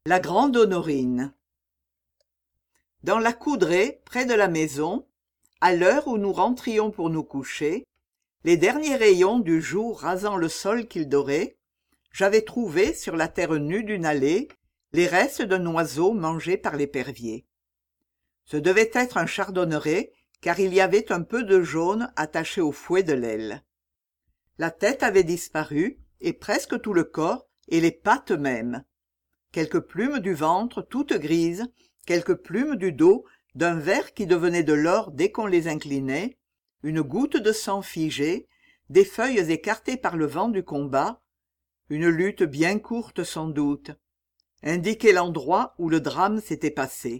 La grande Honorine. Dans la couderaie, près de la maison, à l'heure où nous rentrions pour nous coucher, les derniers rayons du jour rasant le sol qu'il dorait, j'avais trouvé, sur la terre nue d'une allée, les restes d'un oiseau mangé par l'épervier. Ce devait être un chardonneret, car il y avait un peu de jaune attaché au fouet de l'aile. La tête avait disparu, et presque tout le corps, et les pattes même. Quelques plumes du ventre, toutes grises, quelques plumes du dos, d'un vert qui devenait de l'or dès qu'on les inclinait, une goutte de sang figée, des feuilles écartées par le vent du combat, une lutte bien courte sans doute, indiquait l'endroit où le drame s'était passé.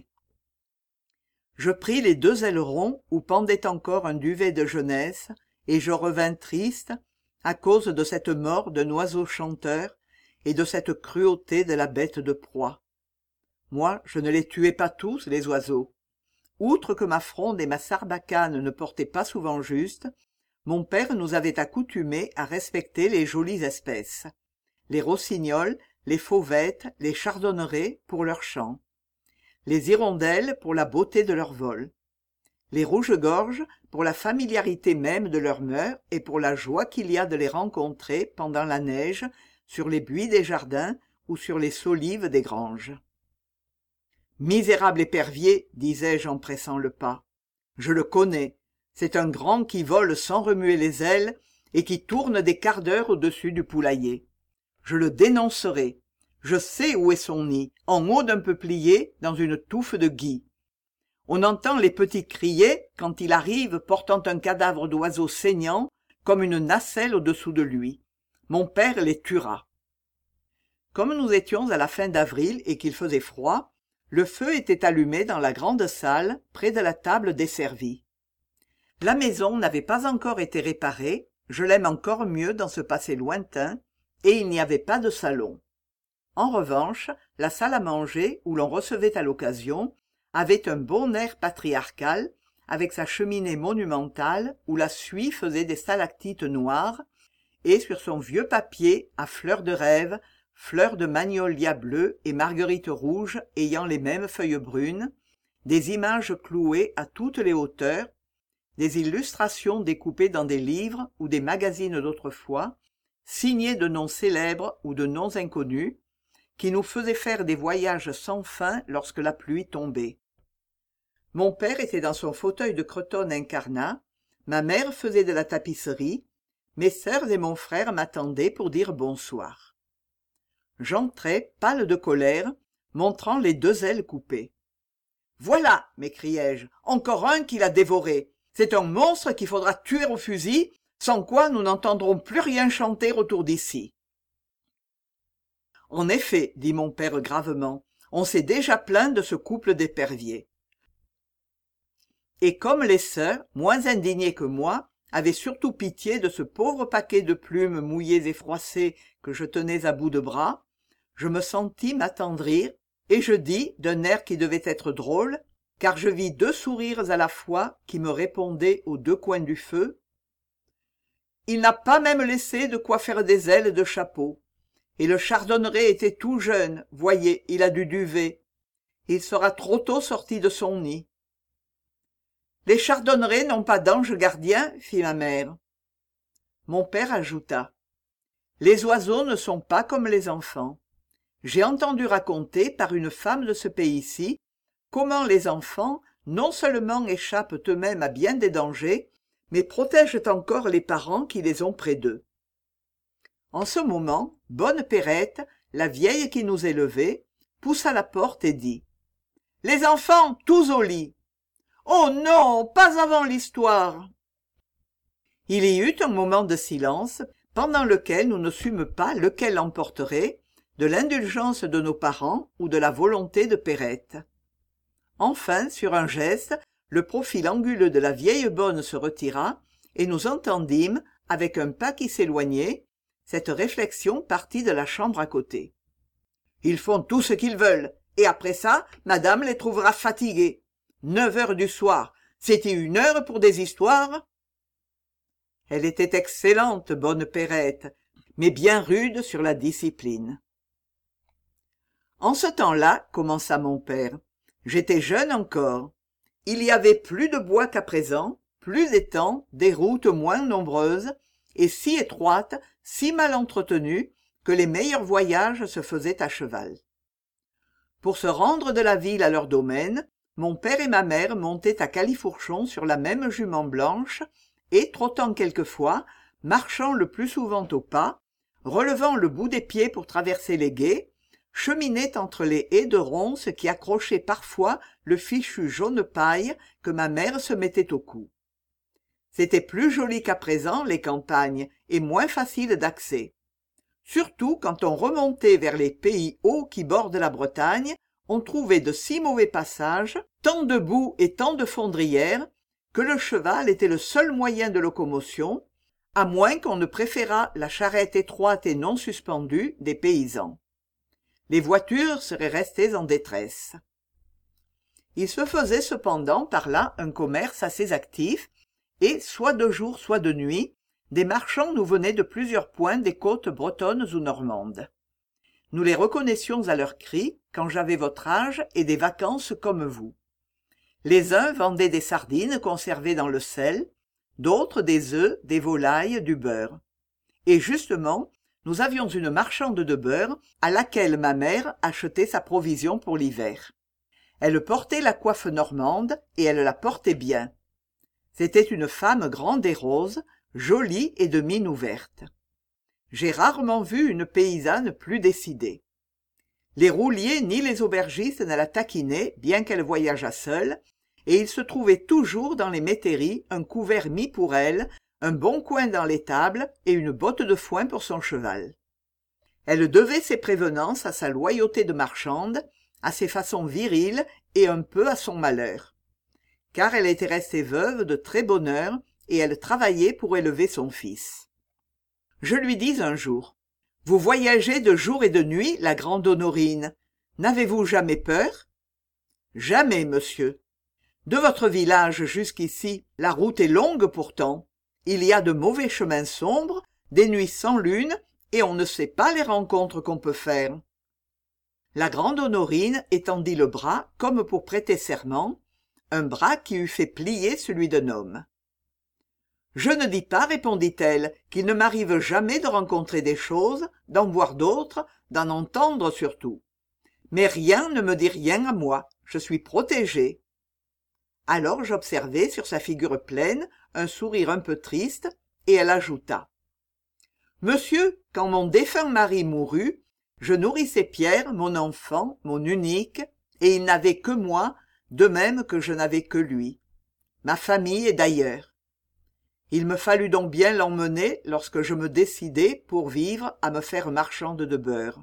Je pris les 2 ailerons où pendait encore un duvet de jeunesse, et je revins triste, à cause de cette mort d'un oiseau chanteur et de cette cruauté de la bête de proie. Moi, je ne les tuais pas tous, les oiseaux. Outre que ma fronde et ma sarbacane ne portaient pas souvent juste, mon père nous avait accoutumés à respecter les jolies espèces. Les rossignols, les fauvettes, les chardonnerets pour leur chant. Les hirondelles pour la beauté de leur vol. Les rouges-gorges pour la familiarité même de leurs mœurs et pour la joie qu'il y a de les rencontrer pendant la neige sur les buis des jardins ou sur les solives des granges. Misérable épervier, disais-je en pressant le pas. Je le connais. C'est un grand qui vole sans remuer les ailes et qui tourne des quarts d'heure au-dessus du poulailler. Je le dénoncerai. Je sais où est son nid, en haut d'un peuplier, dans une touffe de gui. On entend les petits crier quand il arrive portant un cadavre d'oiseau saignant comme une nacelle au-dessous de lui. Mon père les tuera. Comme nous étions à la fin d'avril et qu'il faisait froid, le feu était allumé dans la grande salle, près de la table desservie. La maison n'avait pas encore été réparée, je l'aime encore mieux dans ce passé lointain, et il n'y avait pas de salon. En revanche, la salle à manger, où l'on recevait à l'occasion, avait un bon air patriarcal, avec sa cheminée monumentale, où la suie faisait des stalactites noires, et sur son vieux papier, à fleurs de rêve, fleurs de magnolia bleues et marguerites rouges ayant les mêmes feuilles brunes, des images clouées à toutes les hauteurs, des illustrations découpées dans des livres ou des magazines d'autrefois, signées de noms célèbres ou de noms inconnus, qui nous faisaient faire des voyages sans fin lorsque la pluie tombait. Mon père était dans son fauteuil de cretonne incarnat, ma mère faisait de la tapisserie, mes sœurs et mon frère m'attendaient pour dire bonsoir. J'entrai, pâle de colère, montrant les 2 ailes coupées. « Voilà !» m'écriai-je, « encore un qui l'a dévoré. C'est un monstre qu'il faudra tuer au fusil, sans quoi nous n'entendrons plus rien chanter autour d'ici. » En effet, dit mon père gravement, on s'est déjà plaint de ce couple d'éperviers. Et comme les sœurs, moins indignées que moi, avaient surtout pitié de ce pauvre paquet de plumes mouillées et froissées que je tenais à bout de bras, je me sentis m'attendrir, et je dis, d'un air qui devait être drôle, car je vis 2 sourires à la fois qui me répondaient aux 2 coins du feu. Il n'a pas même laissé de quoi faire des ailes de chapeau. Et le chardonneret était tout jeune, voyez, il a du duvet. Il sera trop tôt sorti de son nid. Les chardonnerets n'ont pas d'ange gardien, fit ma mère. Mon père ajouta. Les oiseaux ne sont pas comme les enfants. J'ai entendu raconter par une femme de ce pays-ci comment les enfants non seulement échappent eux-mêmes à bien des dangers, mais protègent encore les parents qui les ont près d'eux. En ce moment, bonne Perrette, la vieille qui nous élevait, poussa la porte et dit « Les enfants, tous au lit !»« Oh non, pas avant l'histoire !» Il y eut un moment de silence, pendant lequel nous ne sûmes pas lequel l'emporterait, de l'indulgence de nos parents ou de la volonté de Perrette. Enfin, sur un geste, le profil anguleux de la vieille bonne se retira, et nous entendîmes, avec un pas qui s'éloignait, cette réflexion partie de la chambre à côté. « Ils font tout ce qu'ils veulent, et après ça, madame les trouvera fatigués. 9 heures du soir, c'est-y 1 heure pour des histoires ?» Elle était excellente, bonne Perrette, mais bien rude sur la discipline. En ce temps-là, commença mon père, j'étais jeune encore. Il y avait plus de bois qu'à présent, plus d'étangs, des routes moins nombreuses, et si étroites, si mal entretenues, que les meilleurs voyages se faisaient à cheval. Pour se rendre de la ville à leur domaine, mon père et ma mère montaient à califourchon sur la même jument blanche, et, trottant quelquefois, marchant le plus souvent au pas, relevant le bout des pieds pour traverser les gués, cheminaient entre les haies de ronces qui accrochaient parfois le fichu jaune paille que ma mère se mettait au cou. C'était plus joli qu'à présent, les campagnes, et moins facile d'accès. Surtout quand on remontait vers les pays hauts qui bordent la Bretagne, on trouvait de si mauvais passages, tant de boue et tant de fondrières, que le cheval était le seul moyen de locomotion, à moins qu'on ne préférât la charrette étroite et non suspendue des paysans. Les voitures seraient restées en détresse. Il se faisait cependant par là un commerce assez actif, et, soit de jour, soit de nuit, des marchands nous venaient de plusieurs points des côtes bretonnes ou normandes. Nous les reconnaissions à leurs cris, quand j'avais votre âge et des vacances comme vous. Les uns vendaient des sardines conservées dans le sel, d'autres des œufs, des volailles, du beurre. Et justement, nous avions une marchande de beurre à laquelle ma mère achetait sa provision pour l'hiver. Elle portait la coiffe normande et elle la portait bien. C'était une femme grande et rose, jolie et de mine ouverte. J'ai rarement vu une paysanne plus décidée. Les rouliers ni les aubergistes ne la taquinaient, bien qu'elle voyageât seule, et il se trouvait toujours dans les métairies un couvert mis pour elle, un bon coin dans l'étable et une botte de foin pour son cheval. Elle devait ses prévenances à sa loyauté de marchande, à ses façons viriles et un peu à son malheur. Car elle était restée veuve de très bonne heure et elle travaillait pour élever son fils. Je lui dis un jour, « Vous voyagez de jour et de nuit, la grande Honorine. N'avez-vous jamais peur ?»« Jamais, monsieur. De votre village jusqu'ici, la route est longue pourtant. Il y a de mauvais chemins sombres, des nuits sans lune, et on ne sait pas les rencontres qu'on peut faire. » La grande Honorine étendit le bras comme pour prêter serment, un bras qui eût fait plier celui d'un homme. « Je ne dis pas, répondit-elle, qu'il ne m'arrive jamais de rencontrer des choses, d'en voir d'autres, d'en entendre surtout. Mais rien ne me dit rien à moi, je suis protégée. » Alors j'observai sur sa figure pleine un sourire un peu triste, et elle ajouta. « Monsieur, quand mon défunt mari mourut, je nourrissais Pierre, mon enfant, mon unique, et il n'avait que moi, de même que je n'avais que lui. Ma famille est d'ailleurs. Il me fallut donc bien l'emmener lorsque je me décidai pour vivre à me faire marchande de beurre.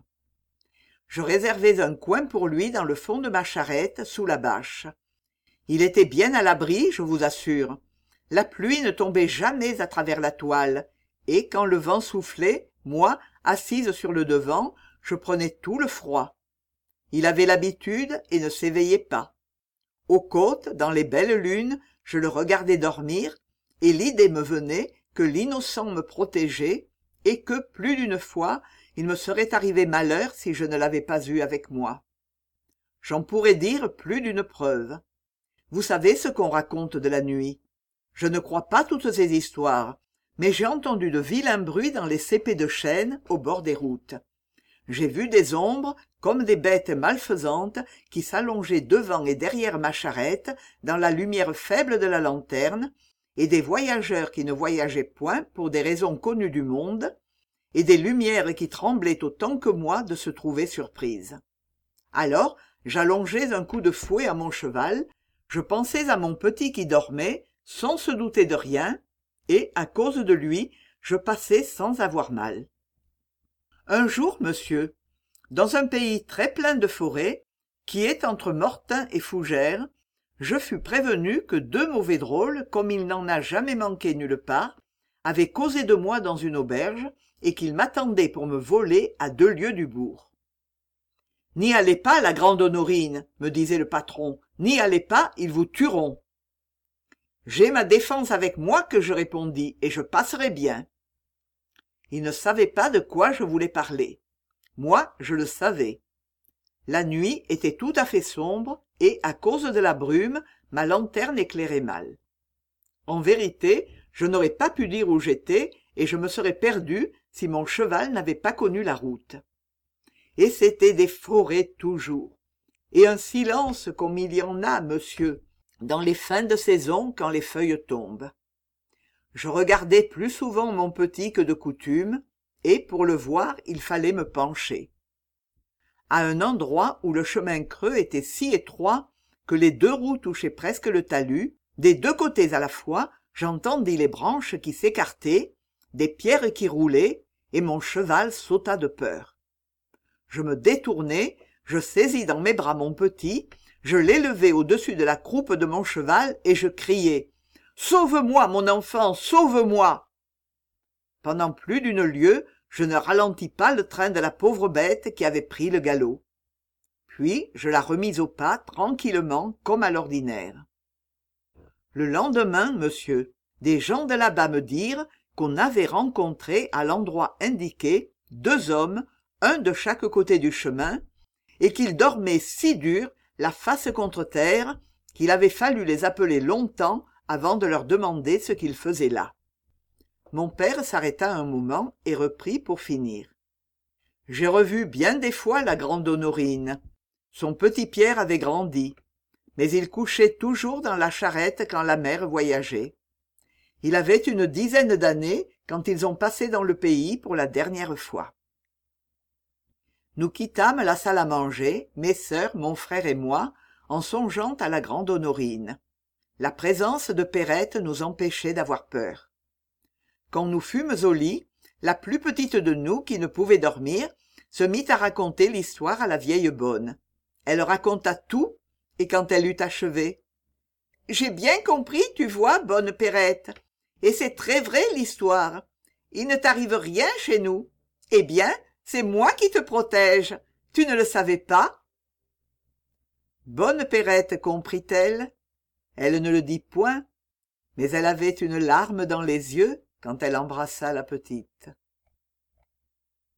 Je réservais un coin pour lui dans le fond de ma charrette, sous la bâche. Il était bien à l'abri, je vous assure. La pluie ne tombait jamais à travers la toile, et quand le vent soufflait, moi, assise sur le devant, je prenais tout le froid. Il avait l'habitude et ne s'éveillait pas. Aux côtes, dans les belles lunes, je le regardais dormir, et l'idée me venait que l'innocent me protégeait, et que, plus d'une fois, il me serait arrivé malheur si je ne l'avais pas eu avec moi. J'en pourrais dire plus d'une preuve. Vous savez ce qu'on raconte de la nuit. Je ne crois pas toutes ces histoires, mais j'ai entendu de vilains bruits dans les cépées de chêne au bord des routes. J'ai vu des ombres, comme des bêtes malfaisantes, qui s'allongeaient devant et derrière ma charrette, dans la lumière faible de la lanterne, et des voyageurs qui ne voyageaient point pour des raisons connues du monde, et des lumières qui tremblaient autant que moi de se trouver surprises. Alors, j'allongeais un coup de fouet à mon cheval, je pensais à mon petit qui dormait, sans se douter de rien, et, à cause de lui, je passais sans avoir mal. Un jour, monsieur, dans un pays très plein de forêts, qui est entre Mortain et Fougères, je fus prévenu que deux mauvais drôles, comme il n'en a jamais manqué nulle part, avaient causé de moi dans une auberge, et qu'ils m'attendaient pour me voler à 2 lieues du bourg. « N'y allez pas, la grande Honorine, me disait le patron, n'y allez pas, ils vous tueront. »« J'ai ma défense avec moi, que je répondis, et je passerai bien. » Il ne savait pas de quoi je voulais parler. Moi, je le savais. La nuit était tout à fait sombre et, à cause de la brume, ma lanterne éclairait mal. En vérité, je n'aurais pas pu dire où j'étais et je me serais perdu si mon cheval n'avait pas connu la route. Et c'étaient des forêts toujours. Et un silence comme il y en a, monsieur, dans les fins de saison quand les feuilles tombent. Je regardais plus souvent mon petit que de coutume, et pour le voir il fallait me pencher. À un endroit où le chemin creux était si étroit que les deux roues touchaient presque le talus, des deux côtés à la fois, j'entendis les branches qui s'écartaient, des pierres qui roulaient, et mon cheval sauta de peur. Je me détournai, je saisis dans mes bras mon petit, je l'élevai au-dessus de la croupe de mon cheval et je criai « Sauve-moi, mon enfant, sauve-moi !» Pendant plus d'une lieue, je ne ralentis pas le train de la pauvre bête qui avait pris le galop. Puis je la remis au pas tranquillement comme à l'ordinaire. Le lendemain, monsieur, des gens de là-bas me dirent qu'on avait rencontré à l'endroit indiqué 2 hommes, un de chaque côté du chemin, et qu'ils dormaient si dur, la face contre terre, qu'il avait fallu les appeler longtemps avant de leur demander ce qu'ils faisaient là. Mon père s'arrêta un moment et reprit pour finir. J'ai revu bien des fois la grande Honorine. Son petit Pierre avait grandi, mais il couchait toujours dans la charrette quand la mère voyageait. Il avait une 10aine d'années quand ils ont passé dans le pays pour la dernière fois. Nous quittâmes la salle à manger, mes sœurs, mon frère et moi, en songeant à la grande Honorine. La présence de Perrette nous empêchait d'avoir peur. Quand nous fûmes au lit, la plus petite de nous, qui ne pouvait dormir, se mit à raconter l'histoire à la vieille bonne. Elle raconta tout, et quand elle eut achevé, « J'ai bien compris, tu vois, bonne Perrette, et c'est très vrai l'histoire. Il ne t'arrive rien chez nous. Eh bien, c'est moi qui te protège. Tu ne le savais pas ?» Bonne Perrette comprit-elle. Elle ne le dit point, mais elle avait une larme dans les yeux quand elle embrassa la petite.